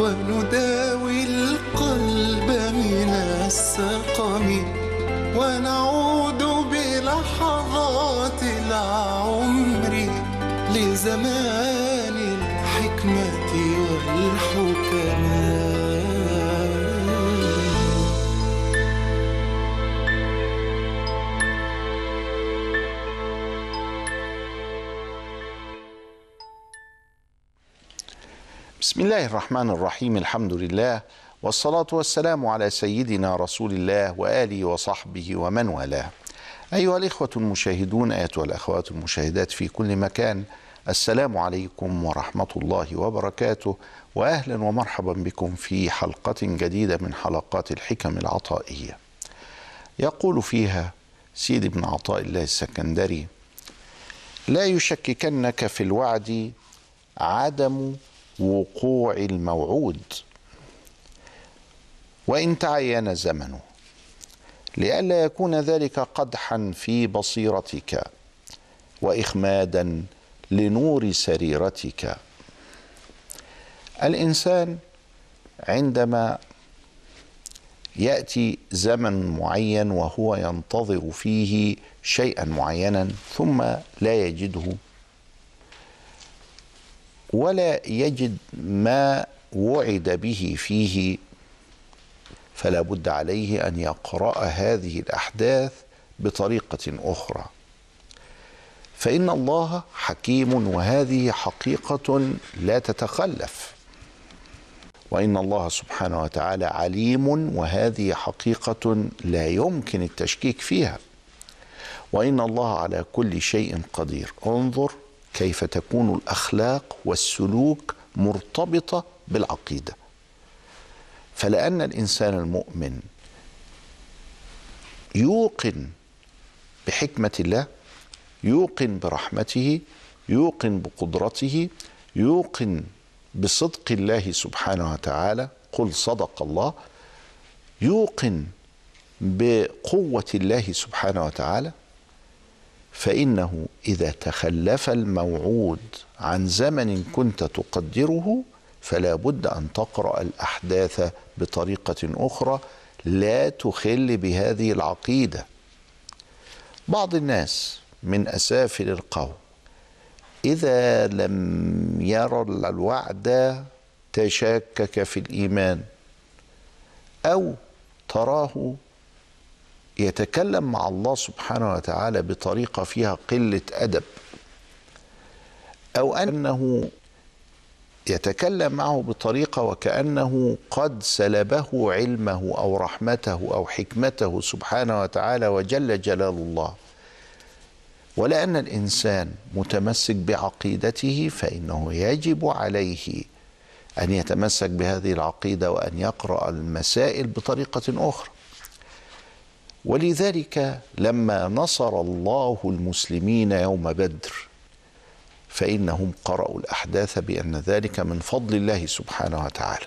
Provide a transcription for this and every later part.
ونداوي القلب من السقم ونعود بلحظات العمر لزمان الحكمة والحكماء. بسم الله الرحمن الرحيم. الحمد لله والصلاة والسلام على سيدنا رسول الله وآله وصحبه ومن والاه. أيها الإخوة المشاهدون، أيتها الأخوات المشاهدات في كل مكان، السلام عليكم ورحمة الله وبركاته، وأهلا ومرحبا بكم في حلقة جديدة من حلقات الحكم العطائية. يقول فيها سيدي بن عطاء الله السكندري: لا يشككنك في الوعد عدم وقوع الموعود وإن تعين زمنه، لئلا يكون ذلك قدحا في بصيرتك وإخمادا لنور سريرتك. الإنسان عندما يأتي زمن معين وهو ينتظر فيه شيئا معينا ثم لا يجده ولا يجد ما وعد به فيه، فلا بد عليه أن يقرأ هذه الأحداث بطريقة أخرى، فإن الله حكيم وهذه حقيقة لا تتخلف، وإن الله سبحانه وتعالى عليم وهذه حقيقة لا يمكن التشكيك فيها، وإن الله على كل شيء قدير. انظر كيف تكون الأخلاق والسلوك مرتبطة بالعقيدة، فلأن الإنسان المؤمن يوقن بحكمة الله، يوقن برحمته، يوقن بقدرته، يوقن بصدق الله سبحانه وتعالى، قل صدق الله، يوقن بقوة الله سبحانه وتعالى، فإنه إذا تخلف الموعود عن زمن كنت تقدره فلا بد أن تقرأ الأحداث بطريقة أخرى لا تخل بهذه العقيدة. بعض الناس من أسافل القوم إذا لم يرى الوعد تشكك في الإيمان، أو تراه يتكلم مع الله سبحانه وتعالى بطريقة فيها قلة أدب، أو أنه يتكلم معه بطريقة وكأنه قد سلبه علمه أو رحمته أو حكمته سبحانه وتعالى وجل جلال الله. ولأن الإنسان متمسك بعقيدته فإنه يجب عليه أن يتمسك بهذه العقيدة وأن يقرأ المسائل بطريقة أخرى. ولذلك لما نصر الله المسلمين يوم بدر فإنهم قرأوا الأحداث بأن ذلك من فضل الله سبحانه وتعالى.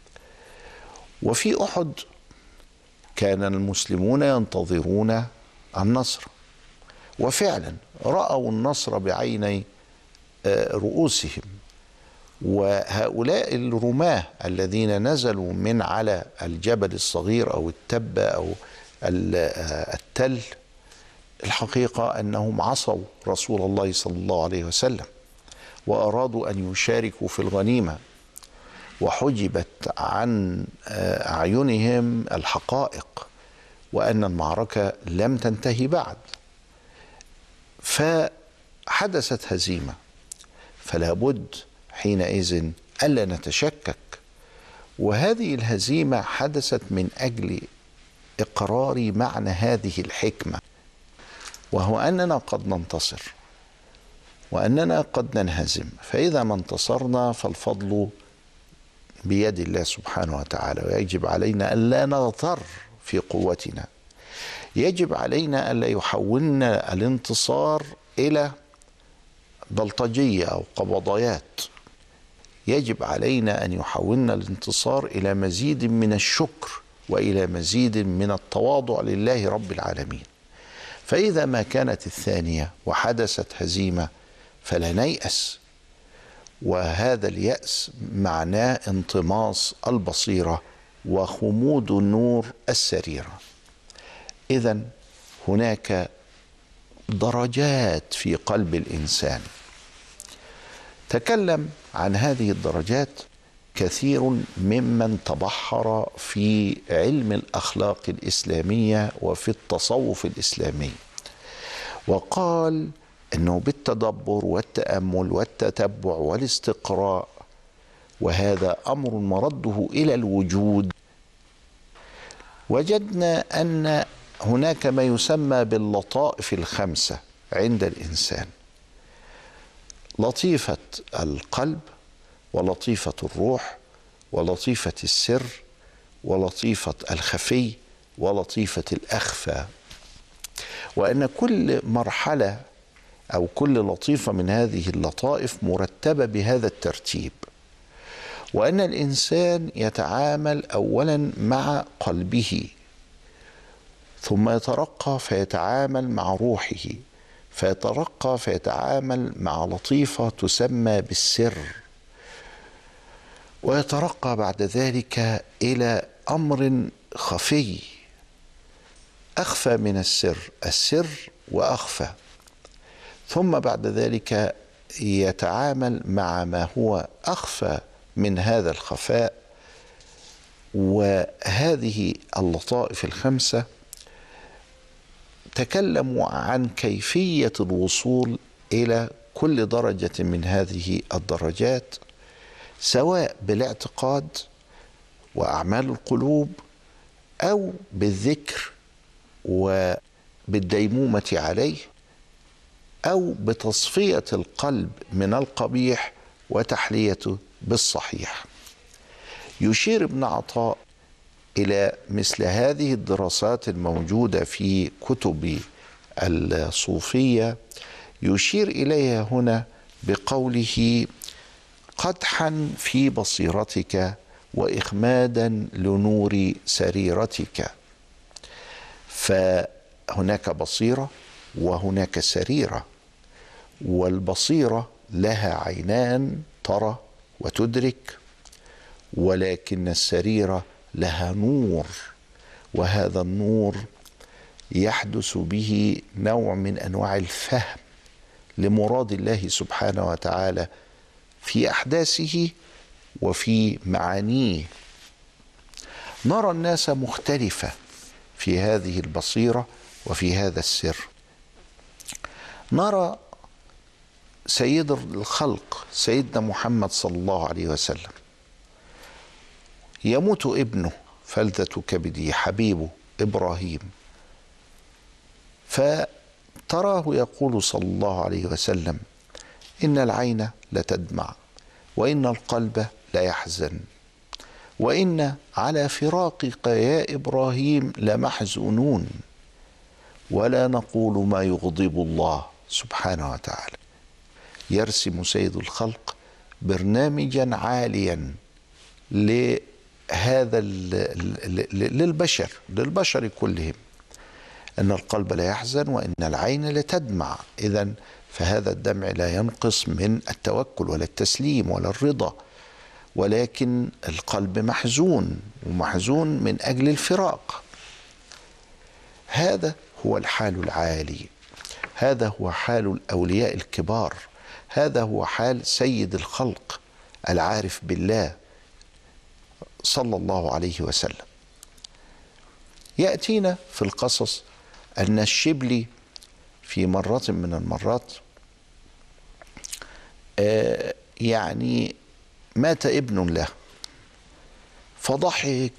وفي أحد كان المسلمون ينتظرون النصر، وفعلا رأوا النصر بعيني رؤوسهم، وهؤلاء الرماة الذين نزلوا من على الجبل الصغير أو التبة أو التل، الحقيقة أنهم عصوا رسول الله صلى الله عليه وسلم وأرادوا أن يشاركوا في الغنيمة، وحجبت عن أعينهم الحقائق وأن المعركة لم تنتهي بعد، فحدثت هزيمة. فلا بد حينئذ ألا نتشكك، وهذه الهزيمة حدثت من أجل إقرار معنى هذه الحكمة، وهو أننا قد ننتصر وأننا قد ننهزم، فإذا ما انتصرنا فالفضل بيد الله سبحانه وتعالى، ويجب علينا ألا نغتر في قوتنا، يجب علينا ألا يحولنا الانتصار إلى بلطجية أو قبضيات، يجب علينا أن يحولنا الانتصار إلى مزيد من الشكر وإلى مزيد من التواضع لله رب العالمين. فإذا ما كانت الثانية وحدثت هزيمة فلا نيأس، وهذا اليأس معناه انطماس البصيرة وخمود النور السريرة. إذن هناك درجات في قلب الإنسان. تكلم عن هذه الدرجات كثير ممن تبحر في علم الأخلاق الإسلامية وفي التصوف الإسلامي، وقال أنه بالتدبر والتأمل والتتبع والاستقراء، وهذا أمر مرده إلى الوجود، وجدنا أن هناك ما يسمى باللطائف الخمسة عند الإنسان: لطيفة القلب، ولطيفة الروح، ولطيفة السر، ولطيفة الخفي، ولطيفة الأخفى. وأن كل مرحلة أو كل لطيفة من هذه اللطائف مرتبة بهذا الترتيب، وأن الإنسان يتعامل أولا مع قلبه، ثم يترقى فيتعامل مع روحه، فيترقى فيتعامل مع لطيفة تسمى بالسر، ويترقى بعد ذلك إلى أمر خفي أخفى من السر وأخفى، ثم بعد ذلك يتعامل مع ما هو أخفى من هذا الخفاء. وهذه اللطائف الخمسة تكلموا عن كيفية الوصول إلى كل درجة من هذه الدرجات، سواء بالاعتقاد وأعمال القلوب، أو بالذكر وبالديمومة عليه، أو بتصفية القلب من القبيح وتحليته بالصحيح. يشير ابن عطاء إلى مثل هذه الدراسات الموجودة في كتب الصوفية، يشير إليها هنا بقوله: قدحا في بصيرتك وإخمادا لنور سريرتك. فهناك بصيرة وهناك سريرة، والبصيرة لها عينان ترى وتدرك، ولكن السريرة لها نور، وهذا النور يحدث به نوع من أنواع الفهم لمراد الله سبحانه وتعالى في أحداثه وفي معانيه. نرى الناس مختلفة في هذه البصيرة وفي هذا السر. نرى سيد الخلق سيدنا محمد صلى الله عليه وسلم يموت ابنه فلذة كبده حبيبه إبراهيم، فتراه يقول صلى الله عليه وسلم: إن العين لتدمع، وإن القلب ليحزن، وإن على فراقك يا إبراهيم لمحزونون، ولا نقول ما يغضب الله سبحانه وتعالى. يرسم سيد الخلق برنامجا عاليا لهذا للبشر كلهم، أن القلب لا يحزن وإن العين لتدمع. إذن فهذا الدمع لا ينقص من التوكل ولا التسليم ولا الرضا، ولكن القلب محزون، ومحزون من أجل الفراق. هذا هو الحال العالي، هذا هو حال الأولياء الكبار، هذا هو حال سيد الخلق العارف بالله صلى الله عليه وسلم. يأتينا في القصص أن الشبلي في مرة من المرات يعني مات ابن له، فضحك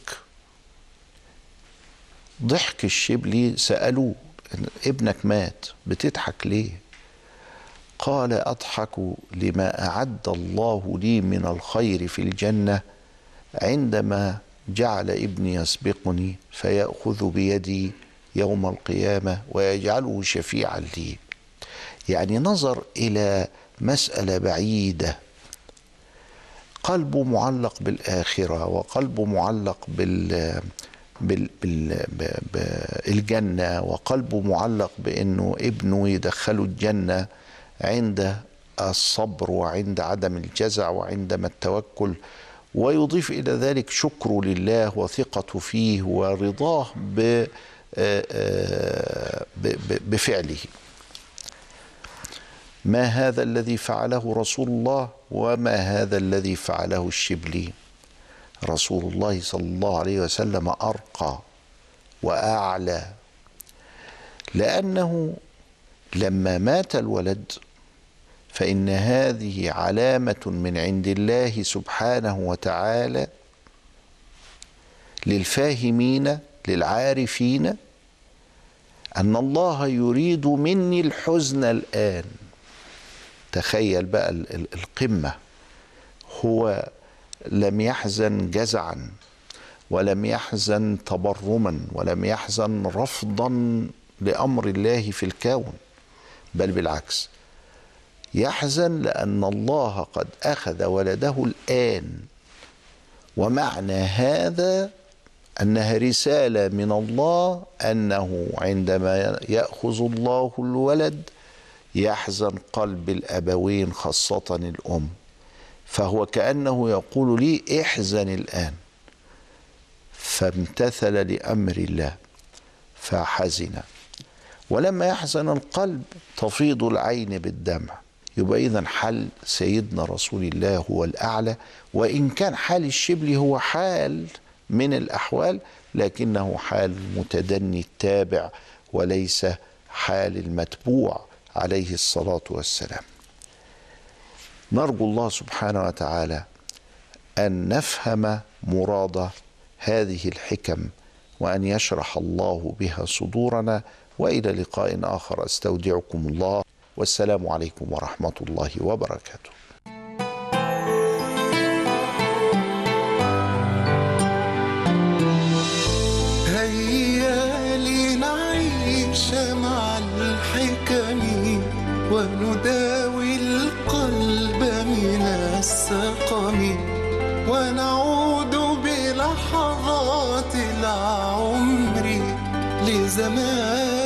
ضحك الشبلي. سألوه: ابنك مات بتضحك ليه؟ قال: أضحك لما أعد الله لي من الخير في الجنة عندما جعل ابني يسبقني فيأخذ بيدي يوم القيامة ويجعله شفيعا لي. يعني نظر إلى مسألة بعيدة، قلبه معلق بالآخرة، وقلبه معلق بالجنة، وقلبه معلق بأنه ابنه يدخله الجنة عند الصبر وعند عدم الجزع وعندما التوكل، ويضيف إلى ذلك شكره لله وثقته فيه ورضاه بفعله. ما هذا الذي فعله رسول الله وما هذا الذي فعله الشبلي؟ رسول الله صلى الله عليه وسلم أرقى وأعلى، لأنه لما مات الولد فإن هذه علامة من عند الله سبحانه وتعالى للفاهمين للعارفين أن الله يريد مني الحزن الآن. تخيل بقى القمة، هو لم يحزن جزعا ولم يحزن تبرما ولم يحزن رفضا لأمر الله في الكون، بل بالعكس يحزن لأن الله قد أخذ ولده الآن. ومعنى هذا أنها رسالة من الله أنه عندما يأخذ الله الولد يحزن قلب الأبوين خاصة الأم، فهو كأنه يقول لي احزن الآن. فامتثل لأمر الله فحزن، ولما يحزن القلب تفيض العين بالدمع. يبقى إذن حال سيدنا رسول الله هو الأعلى، وإن كان حال الشبلي هو حال من الأحوال لكنه حال متدني التابع وليس حال المتبوع عليه الصلاة والسلام. نرجو الله سبحانه وتعالى أن نفهم مراد هذه الحكم وأن يشرح الله بها صدورنا. وإلى لقاء آخر، أستودعكم الله، والسلام عليكم ورحمة الله وبركاته. هيا لنعيش مع الحكم ونداوي القلب من السقم، ونعود بلحظات العمر لزمان